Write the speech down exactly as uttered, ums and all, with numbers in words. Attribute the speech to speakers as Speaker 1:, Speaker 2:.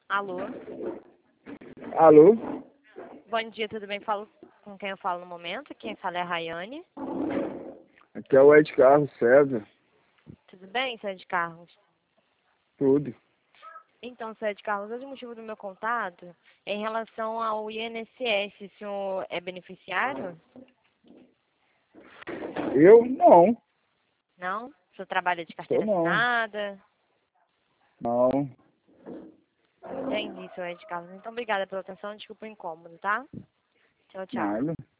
Speaker 1: Alô?
Speaker 2: Alô?
Speaker 1: Bom dia, tudo bem? Falo com quem eu falo no momento. Quem fala é a Rayane.
Speaker 2: Aqui é o Ed Carlos César.
Speaker 1: Tudo bem, Sérgio de Carlos?
Speaker 2: Tudo.
Speaker 1: Então, Sérgio de Carlos, hoje o motivo do meu contato é em relação ao I N S S. O senhor é beneficiário?
Speaker 2: Eu? Não.
Speaker 1: Não? O senhor trabalha de
Speaker 2: Sou
Speaker 1: carteira
Speaker 2: não.
Speaker 1: assinada?
Speaker 2: Não.
Speaker 1: Entendi, senhor Ed Carlos. Então, obrigada pela atenção. Desculpa o incômodo, tá? Tchau, tchau.
Speaker 2: Nada.